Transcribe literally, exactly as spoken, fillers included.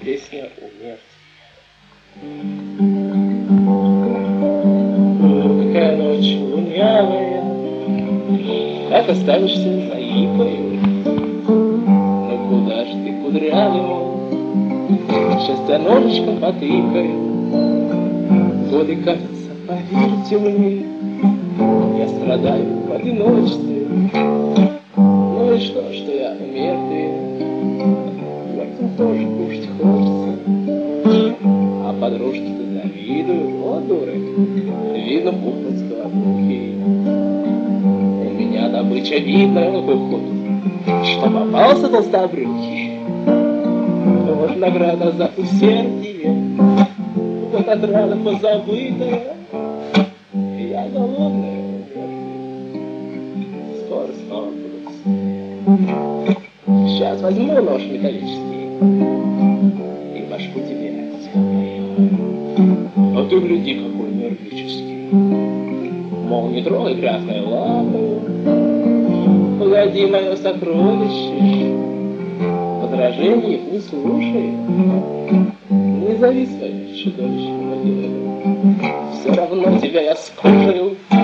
песня умертв. Какая ночь лунявая, как останешься заикою. Ну куда ж ты, кудрявый мой, сейчас я ножичком потыкаю. Годы катятся, поверьте мне, я страдаю в одиночестве. Ну и что, что я мертвый, мертвым тоже кушать хочется. А подружки-то завидуют, о, дуры, видно пухнут с голодухи. У меня добыча видная выходит, что попался толстобрюхий. Вот награда за усердие, вот отрада позабытая. Я голодная, скоро снова буду. Сейчас возьму нож металлический и башку тебе отсекаю. А ты гляди, какой нервический. Мол, не трогай грязной лапой, погоди, мое сокровище. Возражений их не слушай, не зови своими чудовищными делами. Все равно тебя я скушаю.